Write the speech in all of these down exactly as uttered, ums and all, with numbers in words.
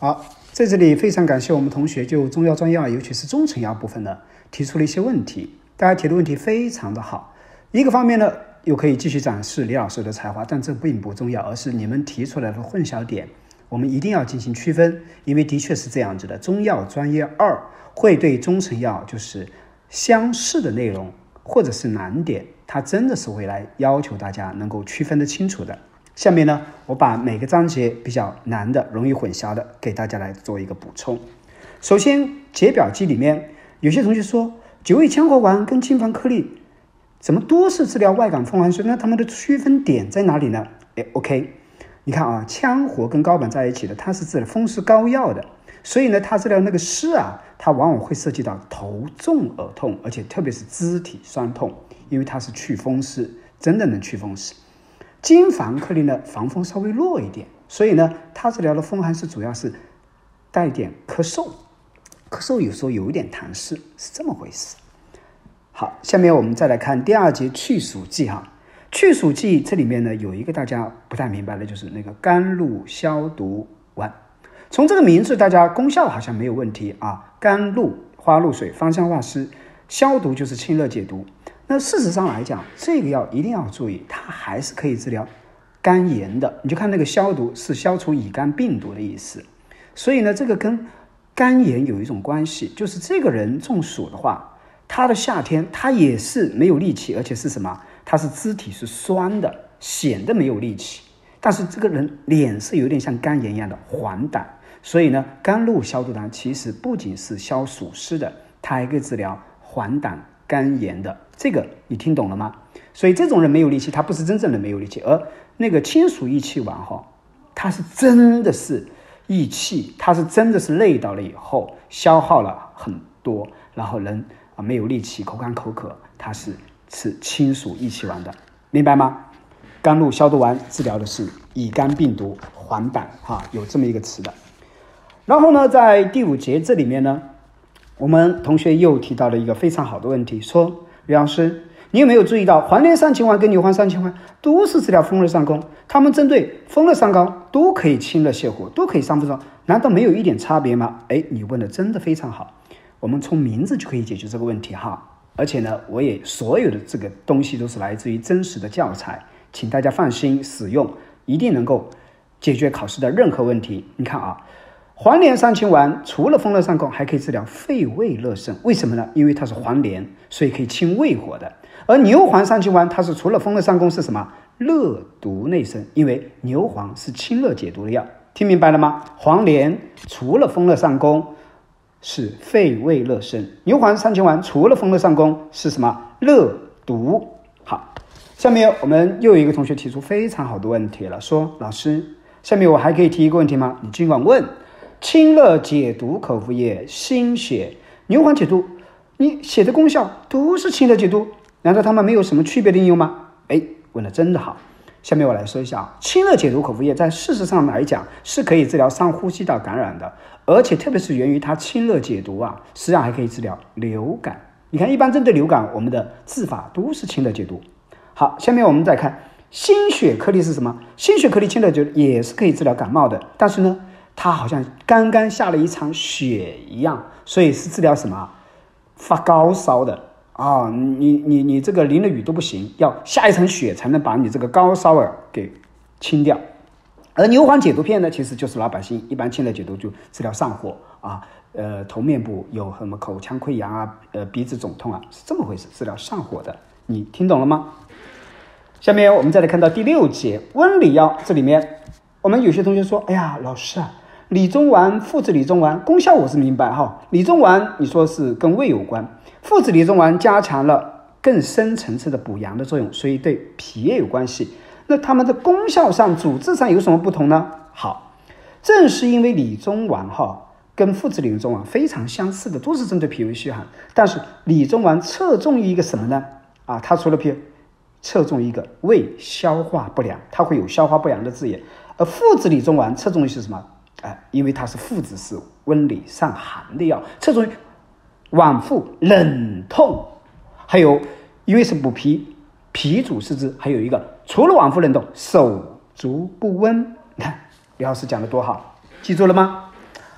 好，在这里非常感谢我们同学就中药专药，尤其是中成药部分呢，提出了一些问题。大家提的问题非常的好，一个方面呢，又可以继续展示李老师的才华，但这并不重要，而是你们提出来的混淆点，我们一定要进行区分，因为的确是这样子的。中药专业二会对中成药就是相似的内容或者是难点，它真的是会来要求大家能够区分得清楚的。下面呢，我把每个章节比较难的、容易混淆的给大家来做一个补充。首先，解表剂里面有些同学说九味羌活丸跟金防颗粒怎么都是治疗外感风寒湿，那它们的区分点在哪里呢？哎 ，OK， 你看啊，羌活跟高本在一起的，它是治疗风湿膏药的，所以呢，它治疗那个湿啊，它往往会涉及到头重耳痛，而且特别是肢体酸痛，因为它是祛风湿，真的能祛风湿。金防颗粒呢，防风稍微弱一点，所以呢，它治疗的风寒湿主要是带点咳嗽，咳嗽有时候有一点痰湿，是这么回事。好，下面我们再来看第二节去暑剂哈。去暑剂这里面呢，有一个大家不太明白的，就是那个甘露消毒丸。从这个名字，大家功效好像没有问题啊。甘露花露水，芳香化湿，消毒就是清热解毒。那事实上来讲，这个药一定要注意，它还是可以治疗肝炎的。你就看那个消毒是消除乙肝病毒的意思，所以呢，这个跟肝炎有一种关系，就是这个人中暑的话，他的夏天他也是没有力气，而且是什么？他是肢体是酸的，显得没有力气，但是这个人脸色有点像肝炎一样的黄疸，所以呢，甘露消毒丸其实不仅是消暑湿的，它还可以治疗黄疸肝炎的。这个你听懂了吗？所以这种人没有力气，他不是真正的没有力气，而那个清暑益气丸哈，他是真的是益气，他是真的是累到了以后消耗了很多，然后人啊没有力气，口干口渴，他是吃清暑益气丸的，明白吗？甘露消毒丸治疗的是乙肝病毒黄疸哈，有这么一个词的。然后呢，在第五节这里面呢，我们同学又提到了一个非常好的问题，说李老师，你有没有注意到黄连三秦丸跟牛黄三秦丸都是治疗风热上攻，他们针对风热上高都可以清热泻火，都可以伤风燥，难道没有一点差别吗？哎，你问的真的非常好，我们从名字就可以解决这个问题哈。而且呢，我也所有的这个东西都是来自于真实的教材，请大家放心使用，一定能够解决考试的任何问题。你看啊，黄连三秦丸除了风热上攻，还可以治疗肺胃热盛，为什么呢？因为它是黄连，所以可以清胃火的。而牛黄三秦丸它是除了风热上攻是什么？热毒内生，因为牛黄是清热解毒的药，听明白了吗？黄连除了风热上攻是肺胃热盛，牛黄三秦丸除了风热上攻是什么？热毒。好，下面我们又有一个同学提出非常好的问题了，说老师，下面我还可以提一个问题吗？你尽管问。清热解毒口服液心血牛黄解毒，你写的功效都是清热解毒，难道它们没有什么区别的应用吗？哎，问的真的好。下面我来说一下啊，清热解毒口服液在事实上来讲是可以治疗上呼吸道感染的，而且特别是源于它清热解毒啊，实际上还可以治疗流感。你看，一般针对流感，我们的治法都是清热解毒。好，下面我们再看心血颗粒是什么？心血颗粒清热解毒也是可以治疗感冒的，但是呢，它好像刚刚下了一场雪一样，所以是治疗什么？发高烧的啊！你你你这个淋了雨都不行，要下一场雪才能把你这个高烧儿给清掉。而牛黄解毒片呢，其实就是老百姓一般清热解毒就治疗上火啊，呃，头面部有什么口腔溃疡啊，呃，鼻子肿痛啊，是这么回事，治疗上火的。你听懂了吗？下面我们再来看到第六节温里药，这里面我们有些同学说，哎呀，老师啊，理中丸、附子理中丸功效我是明白哈，理中丸你说是跟胃有关，附子理中丸加强了更深层次的补阳的作用，所以对脾也有关系。那它们的功效上、主治上有什么不同呢？好，正是因为理中丸哈跟附子理中丸非常相似的，都是针对脾胃虚寒，但是理中丸侧重于一个什么呢？啊，它除了脾，侧重于一个胃消化不良，它会有消化不良的字眼。而附子理中丸侧重于是什么？哎，因为它是附子，是温里散寒的药，侧重于脘腹冷痛，还有因为是补脾，脾主四肢，还有一个除了脘腹冷痛，手足不温。你看李老师讲的多好，记住了吗？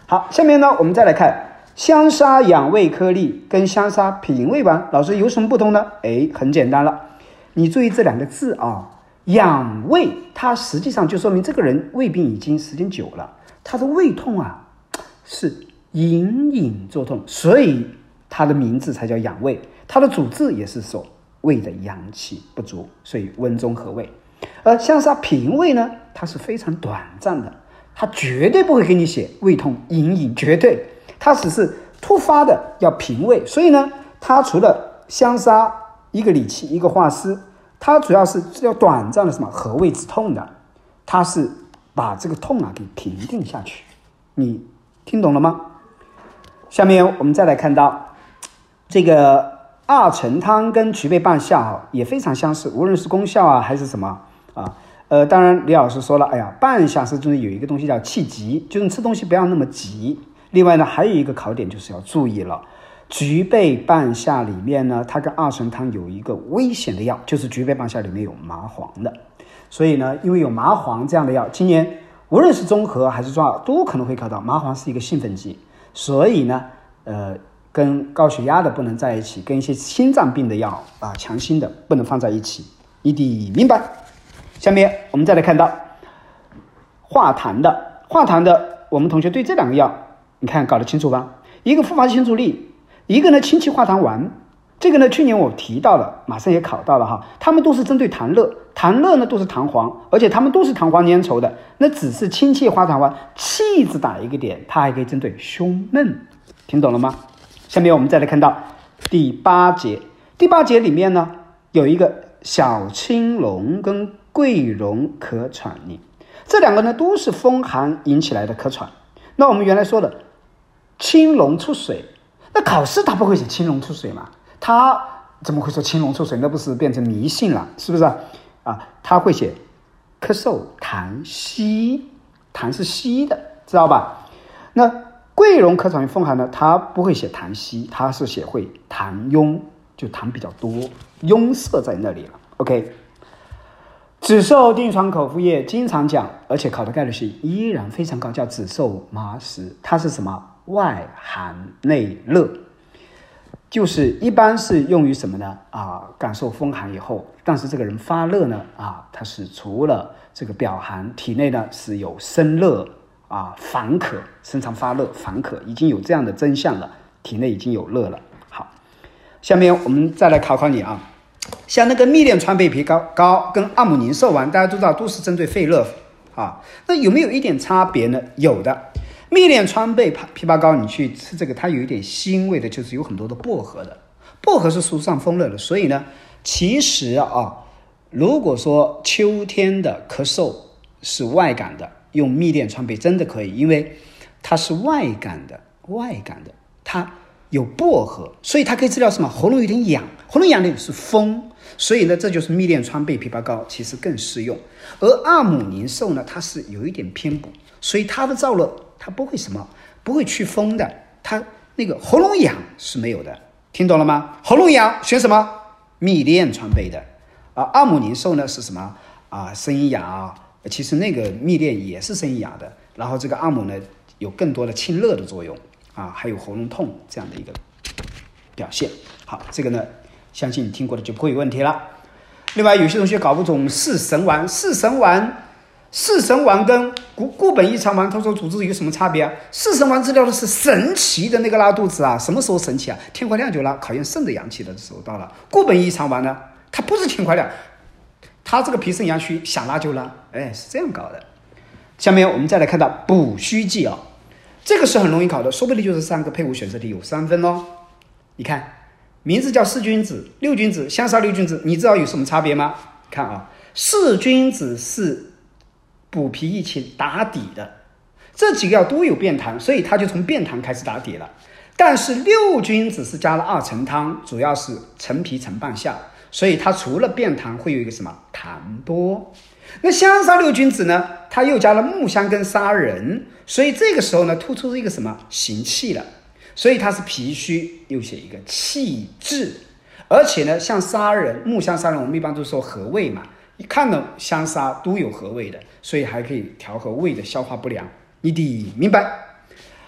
好，下面呢，我们再来看香砂养胃颗粒跟香砂平胃丸，老师有什么不同呢？哎，很简单了，你注意这两个字啊，养胃，它实际上就说明这个人胃病已经时间久了，他的胃痛啊是隐隐作痛，所以它的名字才叫养胃。它的主治也是说胃的阳气不足，所以温中和胃。而香砂平胃呢，它是非常短暂的，它绝对不会给你写胃痛隐隐，绝对，它只是突发的要平胃。所以呢，它除了香砂一个理气一个化湿，它主要是要短暂的什么和胃止痛的，它是把这个痛啊给平定下去。你听懂了吗？下面我们再来看到这个二陈汤跟菊贝半夏啊也非常相似，无论是功效啊还是什么啊，呃，当然李老师说了，哎呀，半夏是中间有一个东西叫气急，就是你吃东西不要那么急。另外呢，还有一个考点就是要注意了，菊贝半夏里面呢，它跟二陈汤有一个危险的药，就是菊贝半夏里面有麻黄的。所以呢，因为有麻黄这样的药，今年无论是中和还是中药都可能会考到。麻黄是一个兴奋剂，所以呢，呃。跟高血压的不能在一起，跟一些心脏病的药啊，强心的不能放在一起，你得明白。下面我们再来看到化痰的，化痰的，我们同学对这两个药，你看搞得清楚吧？一个复发清除力，一个呢清气化痰丸。这个呢，去年我提到了，马上也考到了哈，他们都是针对痰热，痰热呢都是弹簧，而且他们都是弹簧粘稠的，那只是清气化痰丸，气字打一个点，它还可以针对胸闷，听懂了吗？下面我们再来看到第八节，第八节里面呢有一个小青龙跟桂蓉咳喘令，这两个呢都是风寒引起来的咳喘。那我们原来说的青龙出水，那考试他不会写青龙出水嘛？他怎么会说青龙出水？那不是变成迷信了，是不是啊？啊，他会写咳嗽痰稀，痰是稀的，知道吧？那桂蓉咳喘风寒呢，它不会写痰稀，它是写会痰壅，就痰比较多，壅塞在那里了。OK， 紫绶定床口服液经常讲，而且考的概率是依然非常高，叫紫绶麻石，它是什么？外寒内热，就是一般是用于什么呢？啊，感受风寒以后，但是这个人发热呢，啊，他是除了这个表寒，体内呢是有生热。啊，烦渴，身上发热，烦渴，已经有这样的真相了，体内已经有热了。好，下面我们再来考考你啊，像那个蜜炼川贝枇杷膏跟阿姆宁寿丸，大家都知道都是针对肺热啊，那有没有一点差别呢？有的，蜜炼川贝枇杷膏你去吃这个，它有一点腥味的，就是有很多的薄荷的，薄荷是疏散风热的，所以呢，其实啊，如果说秋天的咳嗽是外感的，用蜜炼川贝真的可以，因为它是外感的，外感的，它有薄荷，所以它可以治疗什么？喉咙有点痒，喉咙痒的是风，所以呢，这就是蜜炼川贝枇杷膏其实更适用。而阿姆宁寿呢，它是有一点偏补，所以它的燥热它不会什么，不会祛风的，它那个喉咙痒是没有的，听懂了吗？喉咙痒选什么？蜜炼川贝的啊，阿姆宁寿呢是什么啊？声音哑啊。其实那个蜜炼也是声音哑的，然后这个阿姆呢有更多的清热的作用啊，还有喉咙痛这样的一个表现。好，这个呢相信你听过的就不会有问题了。另外有些同学搞不懂四神丸，四神丸四神丸跟固固本异常丸它说主治有什么差别啊？四神丸治疗的是神奇的那个拉肚子啊，什么时候神奇啊？天快亮就拉，考验肾的阳气的时候到了。固本异常丸呢，它不是天快亮，他这个脾肾阳虚想拉就拉，哎，是这样搞的。下面我们再来看到补虚剂啊，这个是很容易考的，说不定就是三个配伍选择题有三分哦。你看名字叫四君子、六君子、香砂六君子，你知道有什么差别吗？看啊，四君子是补脾益气打底的，这几个药都有变痰，所以他就从变痰开始打底了。但是六君子是加了二陈汤，主要是陈皮陈半夏，所以它除了变痰会有一个什么痰多。那香砂六君子呢，它又加了木香跟砂仁，所以这个时候呢突出一个什么行气了，所以它是脾虚又写一个气滞。而且呢像砂仁、木香、砂仁我们一般都说和胃嘛，一看到香砂都有和胃的，所以还可以调和胃的消化不良，你得明白。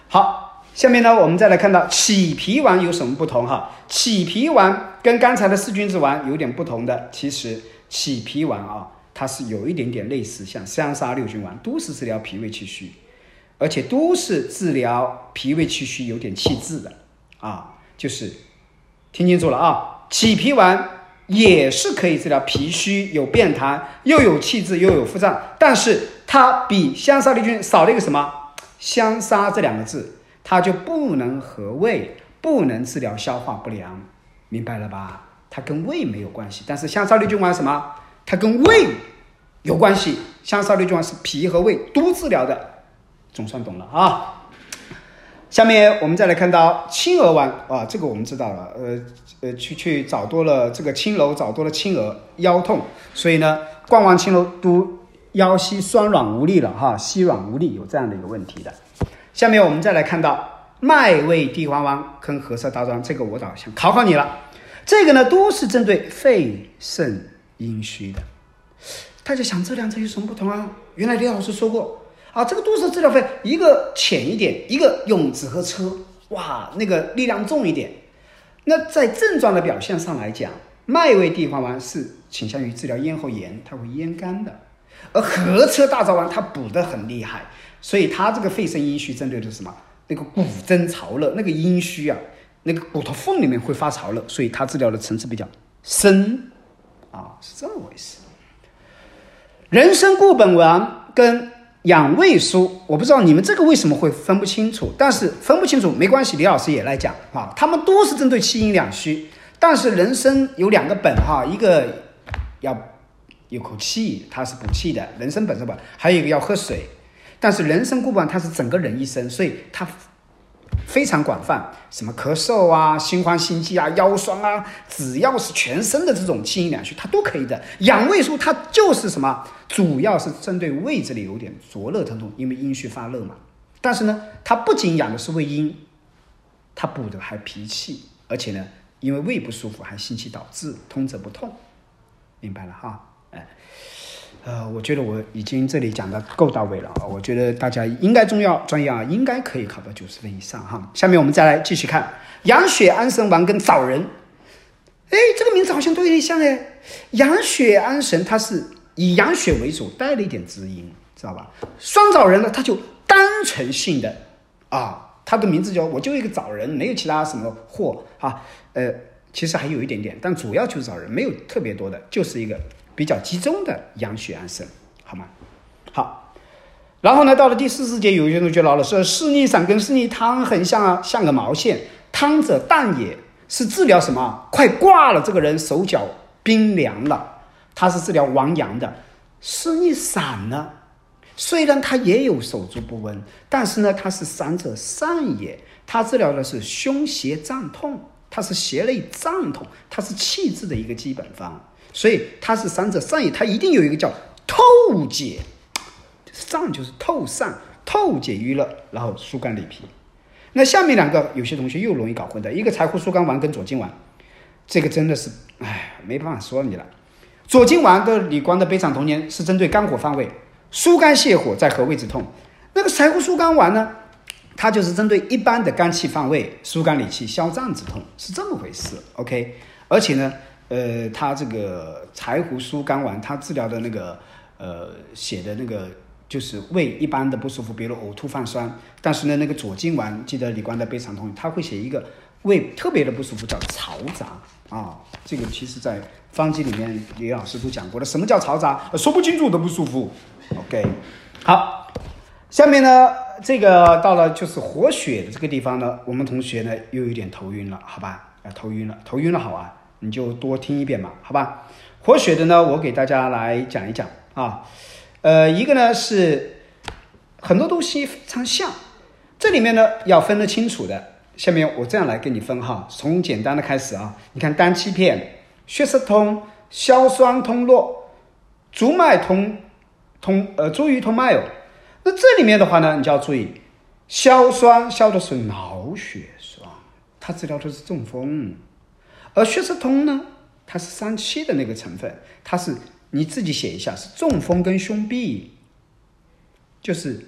好，下面呢，我们再来看到起皮丸有什么不同哈？起皮丸跟刚才的四君子丸有点不同的，其实起皮丸啊，它是有一点点类似像香砂六君丸，都是治疗脾胃气虚，而且都是治疗脾胃气虚有点气滞的啊，就是听清楚了啊，起皮丸也是可以治疗脾虚，有便痰，又有气滞，又有腹胀，但是它比香砂六君少了一个什么？香砂这两个字，它就不能和胃，不能治疗消化不良，明白了吧？它跟胃没有关系，但是香砂六君丸什么？它跟胃有关系。香砂六君丸是脾和胃都治疗的，总算懂了啊。下面我们再来看到青娥丸啊，这个我们知道了，呃呃，去去找多了这个青楼，找多了青娥腰痛，所以呢，逛完青楼都腰膝酸软无力了哈，膝软无力有这样的一个问题的。下面我们再来看到麦味地黄丸跟和色大庄，这个我倒想考考你了。这个呢都是针对肺肾阴虚的。大家想这两者有什么不同啊？原来李老师说过啊，这个都是治疗肺，一个浅一点，一个用纸和车，哇，那个力量重一点。那在症状的表现上来讲，麦味地黄丸是倾向于治疗咽喉炎，它会咽干的。而和车大枣丸它补得很厉害，所以它这个肺肾阴虚针对的是什么？那个骨蒸潮热，那个阴虚啊，那个骨头缝里面会发潮热，所以它治疗的层次比较深啊，是这么回事。人参固本丸跟养胃舒，我不知道你们这个为什么会分不清楚，但是分不清楚没关系，李老师也来讲啊，他们都是针对气阴两虚，但是人参有两个本哈，一个要有口气，它是补气的，人参本身吧，还有一个要喝水。但是人参固本它是整个人一身，所以它非常广泛，什么咳嗽啊、心慌心悸啊、腰酸啊，只要是全身的这种气阴两虚，它都可以的。养胃舒它就是什么，主要是针对胃这里有点灼热疼痛，因为阴虚发热嘛。但是呢，它不仅养的是胃阴，它补的还脾气，而且呢，因为胃不舒服还心气导致，通则不痛，明白了哈？哎，呃，我觉得我已经这里讲的够到位了啊！我觉得大家应该中药专业啊，应该可以考到九十分以上哈。下面我们再来继续看养血安神丸跟枣仁。哎，这个名字好像都有点像哎。养血安神它是以养血为主，带了一点滋阴，知道吧？双枣仁呢，它就单纯性的啊，它的名字叫我就一个枣仁，没有其他什么货啊。呃，其实还有一点点，但主要就是枣仁，没有特别多的，就是一个比较集中的养血安神，好吗？好，然后呢，到了第四十节，有些同学老了说，湿逆散跟湿逆汤很像啊，像个毛线。汤者淡也，是治疗什么？快挂了，这个人手脚冰凉了，它是治疗亡阳的。湿逆散呢，虽然它也有手足不温，但是呢，它是散者散也，它治疗的是胸胁胀痛，它是胁肋胀痛，它是气滞的一个基本方。所以它是散者散也，它一定有一个叫透解，散就是透散，透解淤热，然后疏肝理脾。那下面两个有些同学又容易搞混的，一个柴胡疏肝丸跟左金丸，这个真的是哎没办法说你了。左金丸的李光的悲惨童年是针对肝火犯胃，疏肝泻火，在和胃止痛。那个柴胡疏肝丸呢，它就是针对一般的肝气犯胃，疏肝理气，消胀止痛，是这么回事。OK， 而且呢。呃，它这个柴胡疏肝丸，它治疗的那个呃写的那个就是胃一般的不舒服，比如呕吐泛酸。但是呢，那个左金丸，记得李光的悲惨痛，他会写一个胃特别的不舒服，叫嘈杂啊。这个其实在方剂里面，李老师都讲过了。什么叫嘈杂？说不清楚的不舒服。OK， 好，下面呢，这个到了就是活血的这个地方呢，我们同学呢又有点头晕了，好吧？啊，头晕了，头晕了，好啊。你就多听一遍嘛，好吧？活血的呢，我给大家来讲一讲啊。呃，一个呢是很多东西非常像，这里面呢要分得清楚的。下面我这样来跟你分哈，从简单的开始啊。你看丹七片，血色通，消栓通络，足脉通通呃足鱼通脉哦。那这里面的话呢，你就要注意，消栓消的是脑血栓，它治疗的是中风。而血色通呢，它是三七的那个成分，它是你自己写一下，是中风跟胸痹，就是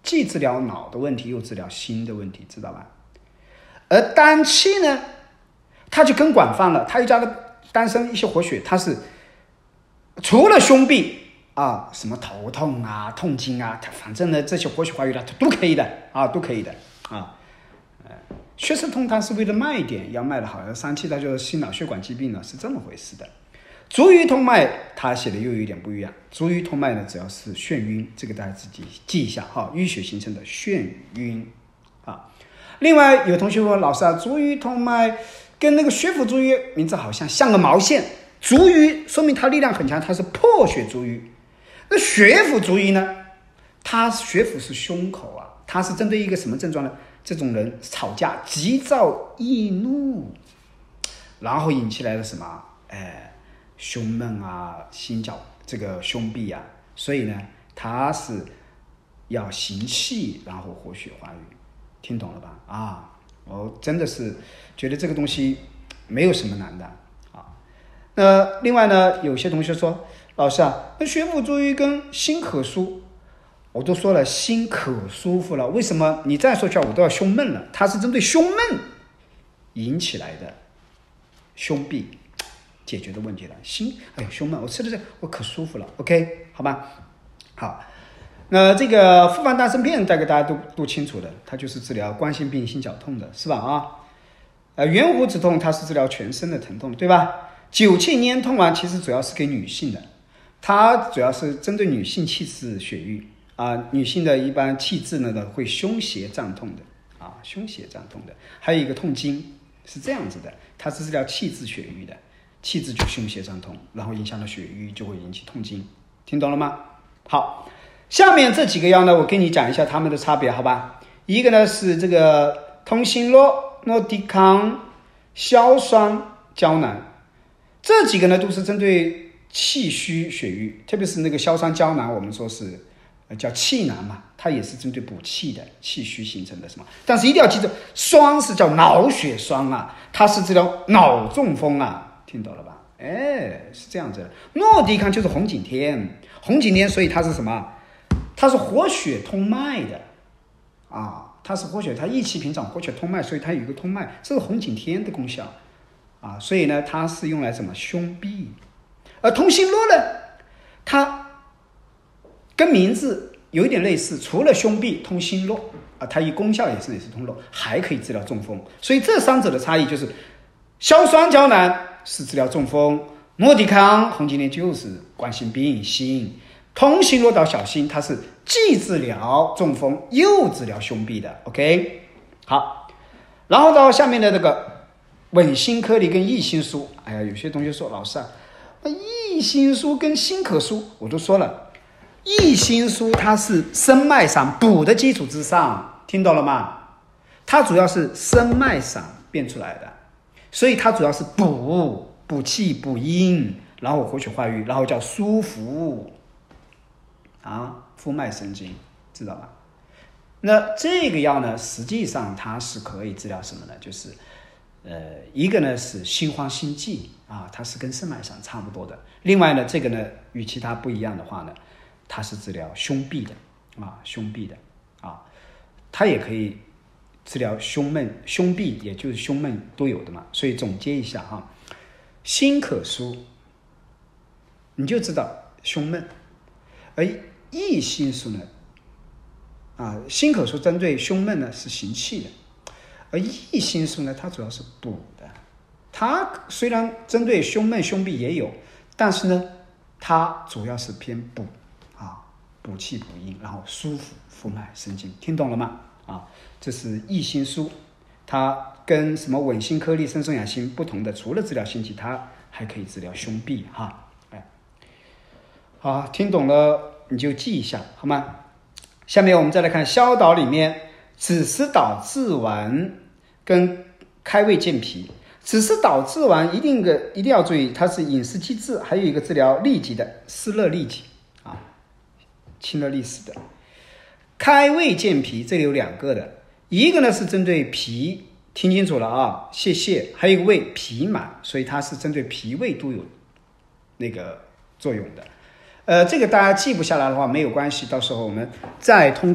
既治疗脑的问题，又治疗心的问题，知道吧？而丹气呢，它就更广泛了，它又加了丹参一些活血，它是除了胸壁啊，什么头痛啊、痛经啊，它反正呢这些活血化瘀的它都可以的啊，都可以的啊。呃，血色痛它是为了脉点要脉的好，而三气它就是心脑血管疾病呢，是这么回事的。足瘀通脉它写的又有一点不一样，足瘀通脉呢主要是眩晕，这个大家自己记一下哈，淤血形成的眩晕啊。另外有同学问老师啊，足瘀通脉跟那个血府足瘀名字好像像个毛线，足瘀说明它力量很强，它是破血足瘀。那血府足瘀呢，它血府是胸口啊，它是针对一个什么症状呢？这种人吵架急躁易怒，然后引起来了什么？哎，胸闷啊，心绞这个胸壁啊，所以呢，它是要行气，然后活血化瘀，听懂了吧？啊，我真的是觉得这个东西没有什么难的啊。那另外呢，有些同学说，老师啊，那血府足瘀跟心可舒，我都说了，心可舒服了，为什么你再说起来我都要胸闷了？它是针对胸闷引起来的胸壁解决的问题了。心，哎呦，胸闷，我吃了这我可舒服了 ，OK， 好吧？好，那这个复方丹参片大概大家都都清楚的，它就是治疗冠心病、心绞痛的，是吧？啊，呃，圆弧止痛它是治疗全身的疼痛的，对吧？九气粘痛啊，其实主要是给女性的，它主要是针对女性气滞血瘀啊，女性的一般气滞呢会胸胁胀痛的啊，胸胁胀痛的，还有一个痛经是这样子的，它是治疗气滞血瘀的，气滞就胸胁胀痛，然后影响了血瘀就会引起痛经，听懂了吗？好，下面这几个药呢，我跟你讲一下它们的差别，好吧？一个呢是这个通心络、诺地康、硝酸胶囊，这几个呢都是针对气虚血瘀，特别是那个硝酸胶囊，我们说是叫气囊嘛，它也是针对补气的，气虚形成的什么？但是一定要记住，霜是叫脑血栓啊，它是治疗脑中风啊，听懂了吧？哎，是这样子的。诺地康就是红景天，红景天，所以它是什么？它是活血通脉的啊，它是活血，它益气平常，活血通脉，所以它有一个通脉，这是红景天的功效啊，所以呢，它是用来什么？胸壁。而通心络呢，它跟名字有一点类似，除了胸壁通心络啊，它一功效也是类似通络，还可以治疗中风。所以这三者的差异就是，硝酸胶囊是治疗中风，诺地康红景天就是冠心病、心，通心络到小心，它是既治疗中风又治疗胸壁的。OK， 好，然后到下面的这个稳心颗粒跟益心舒，哎呀，有些同学说老师啊，益心舒跟心可舒，我都说了。益心舒它是生脉上补的基础之上，听懂了吗？它主要是生脉上变出来的，所以它主要是补补气补阴，然后活血化瘀，然后叫舒服啊，肤脉神经，知道吧？那这个药呢，实际上它是可以治疗什么呢？就是呃，一个呢是心慌心悸啊，它是跟生脉上差不多的。另外呢，这个呢与其他不一样的话呢，它是治疗胸壁的啊，胸壁的啊，它也可以治疗胸闷、胸壁，也就是胸闷都有的嘛。所以总结一下哈，心可舒，你就知道胸闷，而益心舒呢，啊，心可舒针对胸闷呢是行气的，而益心舒呢，它主要是补的。它虽然针对胸闷、胸壁也有，但是呢，它主要是偏补。啊，补气补阴，然后舒服肤脉神经，听懂了吗？啊，这是益心舒，它跟什么稳心颗粒、生松养心不同的，除了治疗心悸，它还可以治疗胸壁哈。哎，好，听懂了你就记一下好吗？下面我们再来看消导里面，止湿导致丸跟开胃健脾。止湿导致丸一定的一定要注意，它是饮食机制，还有一个治疗痢疾的湿热痢疾。清热利湿的。开胃健脾这里有两个的，一个呢是针对脾，听清楚了啊，泄泻，还有一个胃脾满，所以它是针对脾胃都有那个作用的。呃，这个大家记不下来的话没有关系，到时候我们再通过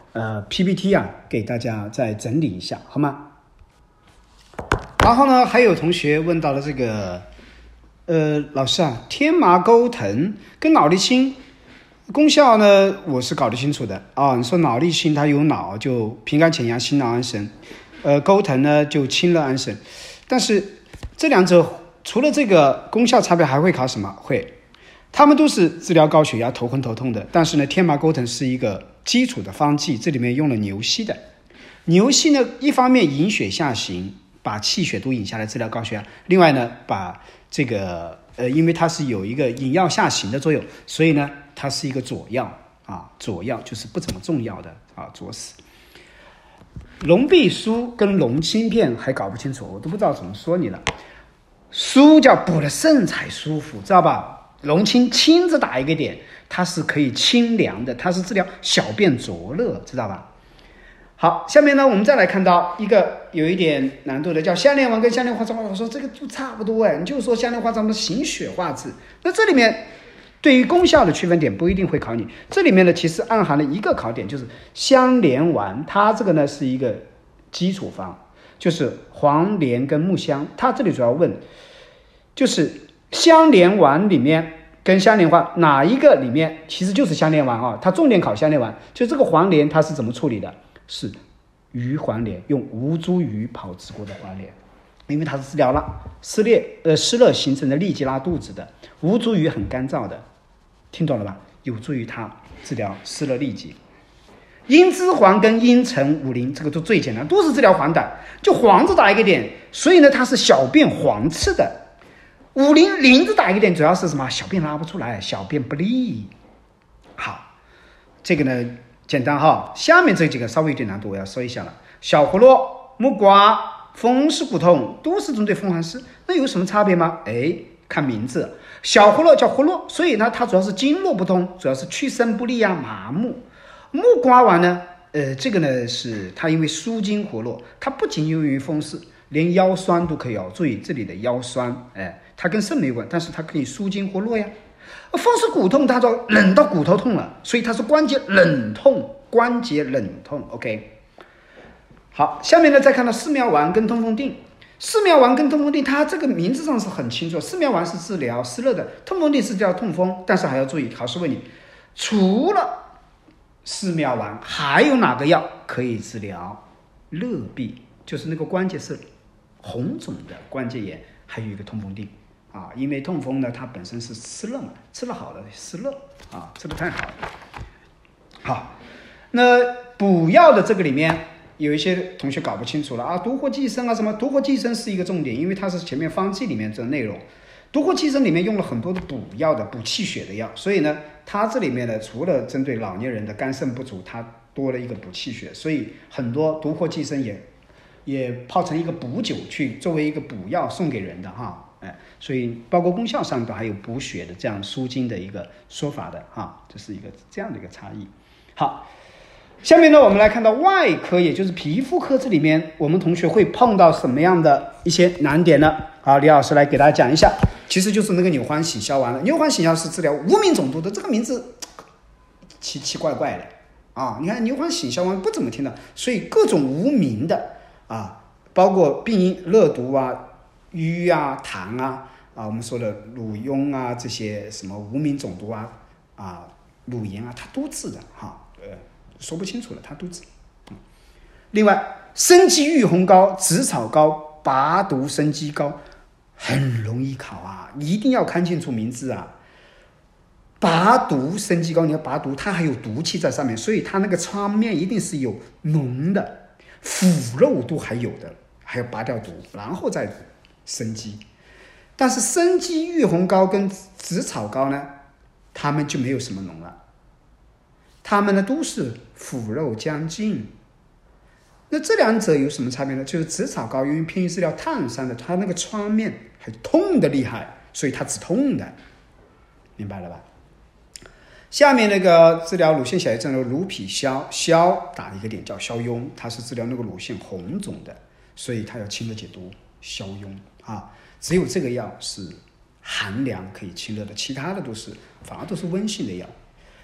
呃 P P T 啊，给大家再整理一下，好吗？然后呢，还有同学问到了这个，呃，老师啊，天麻钩藤跟脑力清功效呢，我是搞得清楚的啊。你说脑力清它有脑，就平肝潜阳、心脑安神，呃，钩藤呢就清热安神。但是这两者除了这个功效差别，还会考什么？会，他们都是治疗高血压、头昏头痛的。但是呢，天麻钩藤是一个基础的方剂，这里面用了牛膝的。牛膝呢，一方面引血下行，把气血都引下来治疗高血压；另外呢，把这个呃，因为它是有一个引药下行的作用，所以呢，它是一个佐药啊，佐药就是不怎么重要的啊，佐死。龙壁舒跟龙清片还搞不清楚，我都不知道怎么说你了。舒叫补了肾才舒服，知道吧？龙清清着打一个点，它是可以清凉的，它是治疗小便浊热，知道吧？好，下面呢，我们再来看到一个有一点难度的，叫香莲丸跟香莲花樟。我说这个就差不多哎，你就说香莲花樟的行血化滞。那这里面对于功效的区分点不一定会考你，这里面呢其实暗含了一个考点，就是香莲丸，它这个呢是一个基础方，就是黄连跟木香。它这里主要问，就是香莲丸里面跟香莲花哪一个里面其实就是香莲丸啊，它重点考香莲丸，就这个黄连它是怎么处理的？是鱼黄连，用吴茱萸炮制过的黄连，因为它是治疗了湿裂呃湿热形成的痢疾拉肚子的。吴茱萸很干燥的，听懂了吧？有助于它治疗湿热痢疾。茵栀黄跟茵陈五苓这个都最简单，都是治疗黄疸，就黄字打一个点，所以呢它是小便黄赤的。五苓苓字打一个点，主要是什么？小便拉不出来，小便不利。好，这个呢简单哈，下面这几个稍微有点难度，我要说一下了。小胡萝、木瓜、风湿骨痛都是针对风寒湿，那有什么差别吗？哎，看名字，小胡萝叫胡萝，所以呢它主要是经络不通，主要是去声不利啊、麻木。木瓜丸呢，呃，这个呢是它因为舒筋活络，它不仅用于风湿，连腰酸都可以哦。注意这里的腰酸，哎，它跟肾没关，但是它可以舒筋活络呀。风湿骨痛，它说冷到骨头痛了，所以它是关节冷痛，关节冷痛。OK， 好，下面呢再看到四妙丸跟通风定。四妙丸跟通风定，它这个名字上是很清楚，四妙丸是治疗湿热的，通风定是治疗痛风。但是还要注意，考试问你，除了四妙丸，还有哪个药可以治疗热痹？就是那个关节是红肿的关节炎，还有一个通风定。啊，因为痛风呢，它本身是湿热嘛，吃了好的湿热啊，吃的太好了。好，那补药的这个里面有一些同学搞不清楚了啊，独活寄生啊什么，独活寄生是一个重点，因为它是前面方剂里面的内容。独活寄生里面用了很多的补药的，补气血的药，所以呢，它这里面呢，除了针对老年人的肝肾不足，它多了一个补气血，所以很多独活寄生也也泡成一个补酒去作为一个补药送给人的哈。哎，所以包括功效上都还有补血的这样舒筋的一个说法的哈，这是一个这样的一个差异。好，下面呢我们来看到外科，也就是皮肤科，这里面我们同学会碰到什么样的一些难点呢？好，李老师来给大家讲一下，其实就是那个牛黄洗消丸了。牛黄洗消是治疗无名肿毒的，这个名字奇奇怪怪的啊！你看牛黄洗消丸不怎么听到，所以各种无名的啊，包括病因热毒啊、瘀啊、痰啊啊，我们说的乳痈啊，这些什么无名肿毒啊啊、乳炎啊，它都治的哈，呃，说不清楚了，它都治。嗯、另外，生肌玉红膏、紫草膏、拔毒生肌膏很容易考啊，你一定要看清楚名字啊。拔毒生肌膏，你要拔毒，它还有毒气在上面，所以它那个创面一定是有脓的，腐肉都还有的，还要拔掉毒，然后再生肌。但是生肌玉红膏跟紫草膏呢，它们就没有什么脓了，它们呢都是腐肉将尽。那这两者有什么差别呢？就是紫草膏因为偏于治疗烫伤的，它那个创面还痛的厉害，所以它止痛的，明白了吧？下面那个治疗乳腺小叶症的乳癖消，消打一个点叫消痈，它是治疗那个乳腺红肿的，所以它要清热解毒，消痈啊。只有这个药是寒凉可以清热的，其他的都是反而都是温性的药。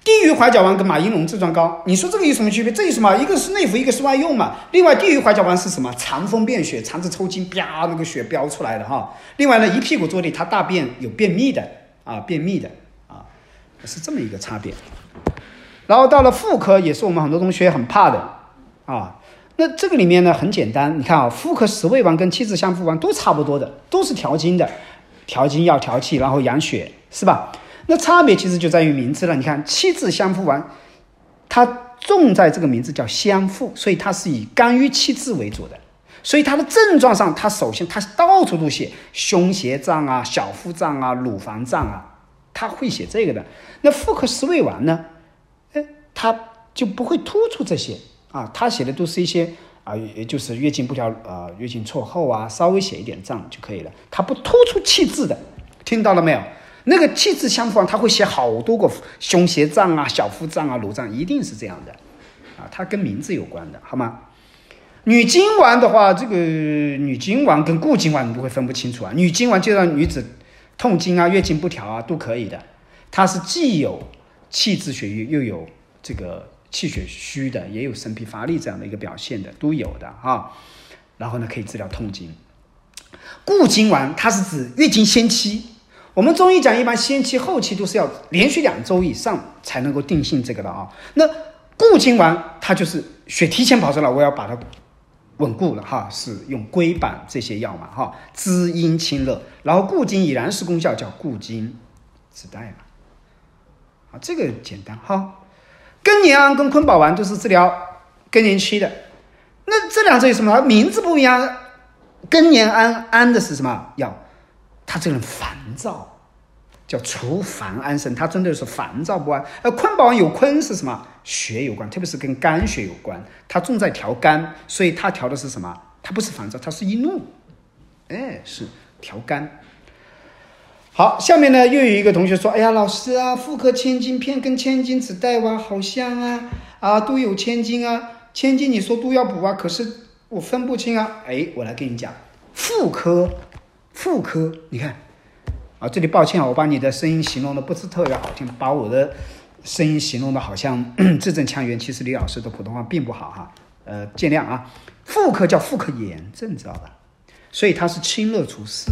地榆怀角丸跟马应龙痔疮膏，你说这个有什么区别？这有什么？一个是内服，一个是外用嘛。另外，地榆怀角丸是什么？肠风便血，肠子抽筋，啪，那个血飙出来的哈。另外呢，一屁股坐地，他大便有便秘的啊，便秘的啊，是这么一个差别。然后到了妇科，也是我们很多同学很怕的啊。那这个里面呢很简单，你看啊，妇科十味丸跟七字香附丸都差不多的，都是调经的，调经药调气，然后养血，是吧？那差别其实就在于名字了。你看七字香附丸，它重在这个名字叫香附，所以它是以肝郁气滞为主的。所以它的症状上，它首先它到处都写胸胁胀啊、小腹胀啊、乳房胀啊，它会写这个的。那妇科十味丸呢，哎，它就不会突出这些啊，它写的都是一些啊，也就是月经不调啊、月经错后啊，稍微写一点胀就可以了，它不突出气滞的，听到了没有？那个气滞香附丸，它会写好多个胸胁胀啊、小腹胀啊、乳胀，一定是这样的啊，它跟名字有关的，好吗？女经丸的话，这个女经丸跟固经丸你不会分不清楚啊。女经丸就让女子痛经啊、月经不调啊都可以的，它是既有气滞血瘀，又有这个气血虚的，也有身疲乏力这样的一个表现的，都有的啊。然后呢，可以治疗痛经。固经丸它是指月经先期。我们中医讲，一般先期、后期都是要连续两周以上才能够定性这个的啊。那固经丸它就是血提前跑出来，我要把它稳固了哈，是用龟板这些药嘛哈，滋阴清热，然后固经以燃实功效叫固经止带嘛，啊，这个简单哈。更年安跟坤宝丸都是治疗更年期的，那这两者有什么？名字不一样，更年安安的是什么药？他这个人烦躁，叫除烦安神，他针对的是烦躁不安。而坤宝丸有坤是什么？血有关，特别是跟肝血有关，它重在调肝，所以它调的是什么？它不是烦躁，它是易怒，哎，是调肝。好，下面呢又有一个同学说，哎呀，老师啊，妇科千金片跟千金止带丸好像啊，啊都有千金啊，千金你说都要补啊，可是我分不清啊。哎，我来跟你讲，妇科。妇科，你看啊，这里抱歉啊，我把你的声音形容的不是特别好听，把我的声音形容的好像字正腔圆，其实李老师的普通话并不好哈，呃，见谅啊。妇科叫妇科炎症，知道吧？所以它是清热除湿，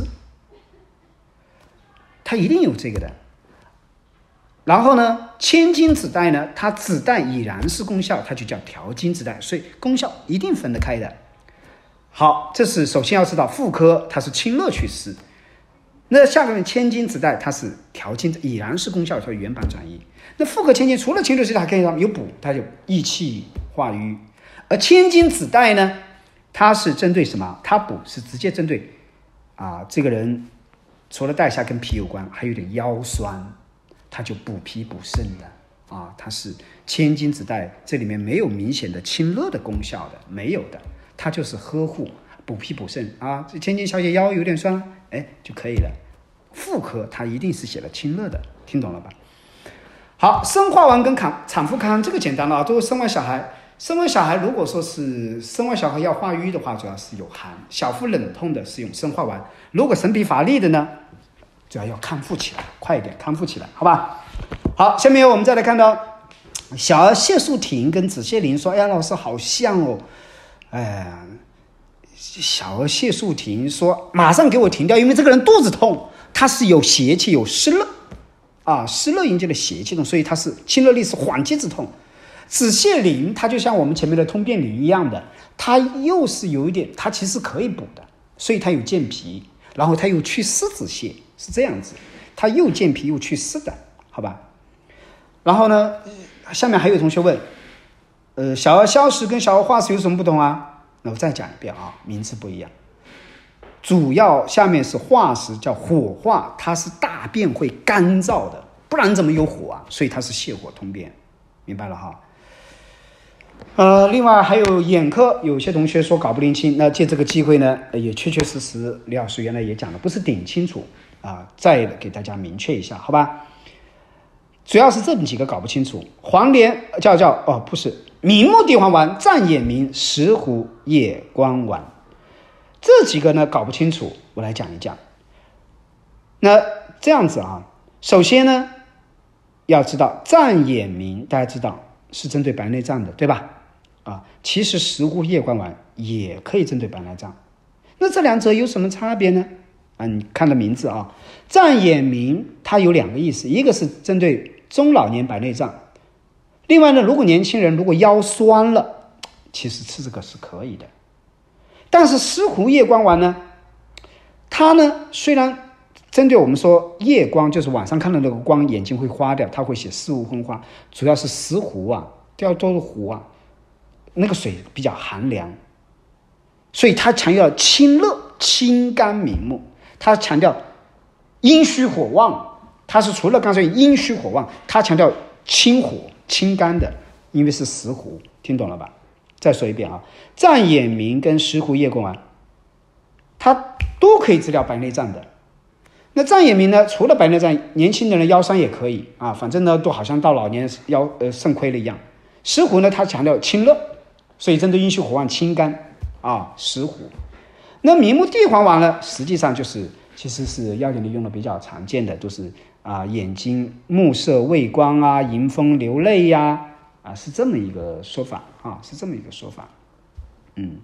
它一定有这个的。然后呢，千金止带呢，它止带以燃实功效，它就叫调经止带，所以功效一定分得开的。好，这是首先要知道妇科它是清热祛湿，那下面千金止带它是调经以燃实功效，叫原版转移。那妇科千金除了清热祛湿，还可以有补，它有益气化瘀。而千金止带呢，它是针对什么？它补是直接针对啊，这个人除了带下跟脾有关，还有点腰酸，它就补脾补肾的啊，它是千金止带，这里面没有明显的清热的功效的，没有的。它就是呵护补脾补肾啊，这千金小姐腰有点酸，哎就可以了。妇科它一定是写了清热的，听懂了吧？好，生化丸跟产妇康这个简单了啊，都是生完小孩。生完小孩如果说是生完小孩要化瘀的话，主要是有寒；小腹冷痛的是用生化丸。如果神疲乏力的呢，主要要康复起来，快一点康复起来，好吧？好，下面我们再来看到小儿泻素停跟止泻灵说，哎呀，老师好像哦。哎，小儿泻素停说马上给我停掉，因为这个人肚子痛，他是有邪气有湿热啊，湿热引起的邪气痛，所以他是清热利湿缓急止痛。止泻灵它就像我们前面的通便灵一样的，它又是有一点，它其实可以补的，所以它有健脾，然后它又祛湿止泻，是这样子，它又健脾又祛湿的，好吧？然后呢，下面还有同学问。呃，小儿消食跟小儿化食有什么不同啊？那我再讲一遍啊，名字不一样。主要下面是化食，叫火化，它是大便会干燥的，不然怎么有火啊？所以它是泻火通便，明白了哈。呃，另外还有眼科，有些同学说搞不清清，那借这个机会呢，也确确实实李老师原来也讲了，不是顶清楚啊，再给大家明确一下，好吧？主要是这几个搞不清楚，黄连叫叫哦，不是明目地黄丸、战眼明、石斛、夜光丸，这几个呢搞不清楚，我来讲一讲。那这样子啊，首先呢， 要知道战眼明大家知道是针对白内障的，对吧？啊，其实石斛叶黄丸也可以针对白内障。那这两者有什么差别呢？啊，你看的名字啊，战眼明它有两个意思，一个是针对中老年白内障，另外呢，如果年轻人如果腰酸了，其实吃这个是可以的。但是石斛叶黄丸呢，它呢虽然针对我们说夜光，就是晚上看到那个光眼睛会花掉，它会写视物昏花，主要是石斛啊，掉多的斛啊，那个水比较寒凉，所以它强调清热清肝明目，它强调阴虚火旺，它是除了刚才阴虚火旺，它强调清火清肝的，因为是石斛，听懂了吧？再说一遍啊，战眼明跟石斛叶黄丸它都可以治疗白内障的。那战眼明呢，除了白内障，年轻人的腰酸也可以啊，反正呢都好像到老年腰呃肾亏了一样。石斛呢，它强调清热，所以针对阴虚火旺清肝啊，石斛。那明目地黄丸呢，实际上就是其实是药店里用的比较常见的，都是啊眼睛目色畏光啊，迎风流泪呀 啊, 啊，是这么一个说法啊，是这么一个说法。嗯，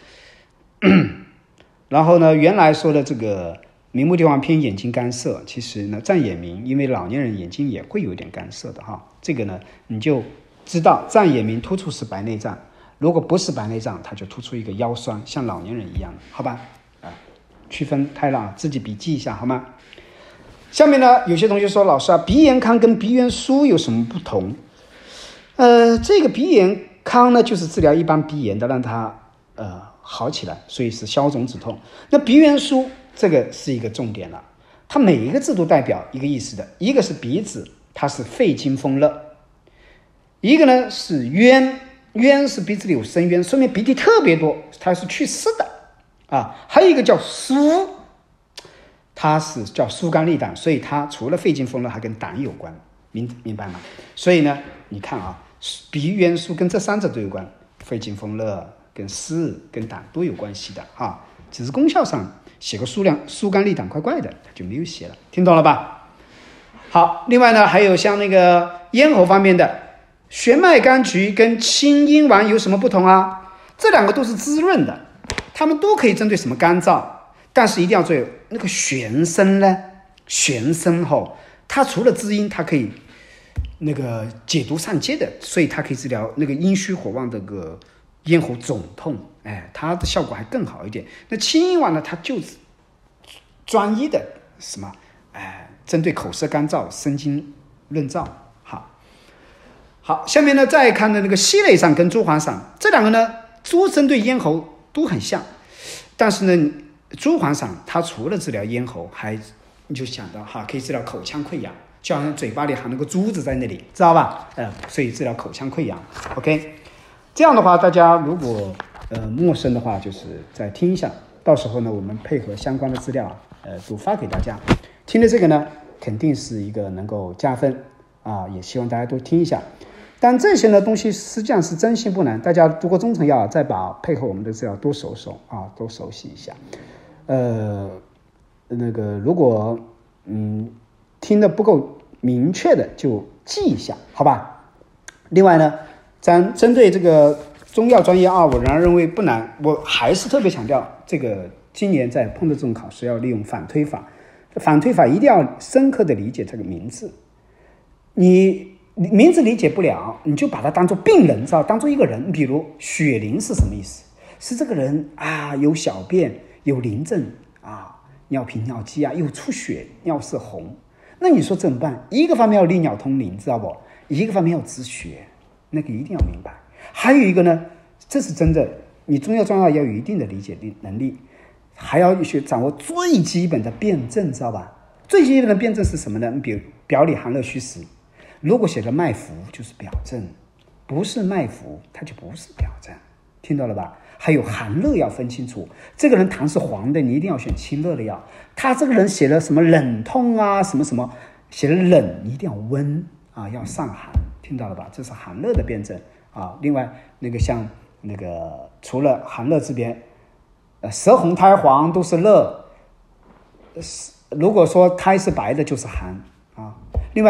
然后呢，原来说的这个明目地黄偏眼睛干涩，其实呢战眼明因为老年人眼睛也会有点干涩的哈，这个呢你就知道战眼明突出是白内障，如果不是白内障，它就突出一个腰酸，像老年人一样，好吧？啊，区分开了啊，自己笔记一下好吗？下面呢，有些同学说老师啊，鼻炎康跟鼻炎舒有什么不同？呃，这个鼻炎康呢，就是治疗一般鼻炎的，让它呃好起来，所以是消肿止痛。那鼻炎舒这个是一个重点了，它每一个字都代表一个意思的，一个是鼻子，它是肺经风热；一个呢是渊，渊是鼻子里有深渊，说明鼻涕特别多，它是祛湿的啊。还有一个叫舒，它是叫疏肝利胆，所以它除了肺经风热，还跟胆有关，明明白吗？所以呢，你看啊，鼻渊舒跟这三者都有关，肺经风热跟湿跟胆都有关系的啊，只是功效上写个数量疏肝利胆怪怪的，他就没有写了，听懂了吧？好，另外呢，还有像那个咽喉方面的玄麦柑橘跟清音丸有什么不同啊？这两个都是滋润的，它们都可以针对什么干燥，但是一定要注意那个玄参呢，玄参吼，它除了滋阴，它可以那个解毒散结的，所以它可以治疗那个阴虚火旺的个咽喉肿痛，哎，它的效果还更好一点。那清音丸呢，它就是专一的什么，哎，针对口舌干燥、生津润燥。好，好，下面呢再看的那个西雷散跟猪黄散，这两个呢，猪针对咽喉都很像，但是呢，猪黄散它除了治疗咽喉，还你就想到哈，可以治疗口腔溃疡，就好像嘴巴里含那个珠子在那里，知道吧？呃，所以治疗口腔溃疡。OK。这样的话，大家如果呃陌生的话，就是再听一下，到时候呢，我们配合相关的资料，呃，都发给大家。听的这个呢，肯定是一个能够加分啊，也希望大家都听一下。但这些呢东西实际上是真心不难，大家读过中成药，再把配合我们的资料多熟熟啊，多熟悉一下。呃，那个如果嗯听得不够明确的，就记一下，好吧？另外呢。咱针对这个中药专业啊，我仍然认为不难。我还是特别强调，这个今年在碰到这种考试要利用反推法。反推法一定要深刻的理解这个名字。你名字理解不了，你就把它当做病人，知道，当做一个人。比如血淋是什么意思？是这个人啊有小便有淋症啊，尿频尿急啊，又出血，尿色红。那你说怎么办？一个方面要利尿通淋，知道不？一个方面要止血。那个一定要明白。还有一个呢，这是真的，你中药专药要有一定的理解能力，还要去掌握最基本的辨证，知道吧？最基本的辨证是什么呢？比如表里寒热虚实，如果写的脉浮就是表证，不是脉浮它就不是表证，听到了吧？还有寒热要分清楚，这个人痰是黄的，你一定要选清热的药。他这个人写了什么冷痛啊，什么什么，写了冷你一定要温啊，要上寒。听到了吧？这是寒热的辨证啊。另外，那个像那个除了寒热这边，呃，舌红苔黄都是热。如果说苔是白的，就是寒啊。另外，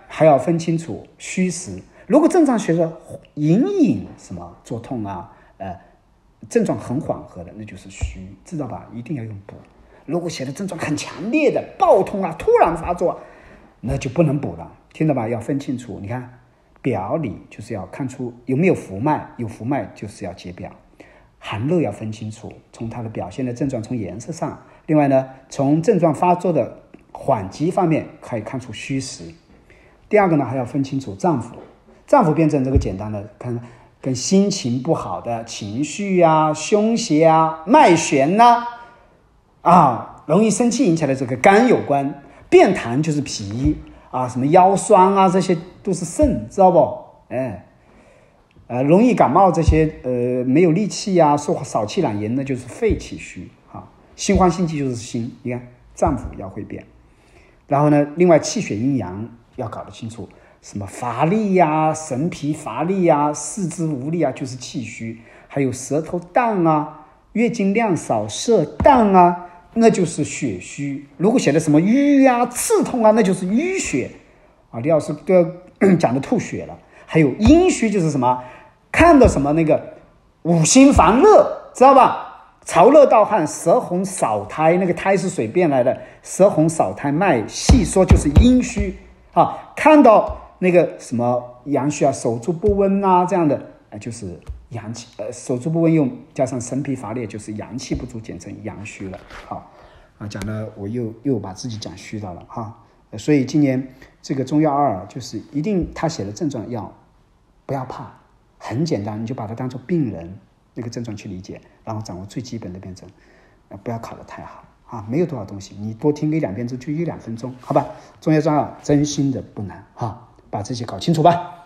还要分清楚虚实。如果症状学着隐隐什么作痛啊，呃，症状很缓和的，那就是虚，知道吧？一定要用补。如果写的症状很强烈的暴痛啊，突然发作，那就不能补了，听到吧？要分清楚。你看表里就是要看出有没有浮脉，有浮脉就是要解表。寒热要分清楚，从它的表现的症状，从颜色上。另外呢，从症状发作的缓急方面可以看出虚实。第二个呢，还要分清楚脏腑。脏腑辨证这个简单的，看跟心情不好的情绪啊、胸胁啊、脉弦呐、啊，啊，容易生气引起的这个肝有关。便痰就是脾啊，什么腰酸啊，这些都是肾，知道不？哎。呃，容易感冒这些，呃，没有力气呀、啊，说少气懒言，那就是肺气虚啊。心慌心悸就是心，你看脏腑要会变。然后呢，另外气血阴阳要搞得清楚，什么乏力呀、啊、神疲乏力呀、啊、四肢无力啊，就是气虚。还有舌头淡啊、月经量少、色淡啊，那就是血虚。如果写的什么瘀啊、刺痛啊，那就是淤血啊。李老师都要讲的吐血了。还有阴虚就是什么？看到什么那个五心烦热，知道吧？潮热盗汗，舌红少苔，那个苔是水变来的，舌红少苔，脉细说就是阴虚啊。看到那个什么阳虚啊，手足不温啊这样的，呃、就是阳气，呃，手足不温又加上神疲乏力，就是阳气不足，简称阳虚了。好啊，讲的我又又把自己讲虚到了哈。所以今年这个中药二就是一定他写的症状要不要怕。很简单，你就把它当做病人那个症状去理解，然后掌握最基本的辨证，呃，不要考得太好啊，没有多少东西，你多听一两遍就就一两分钟，好吧？中药中药真心的不难哈，把这些搞清楚吧。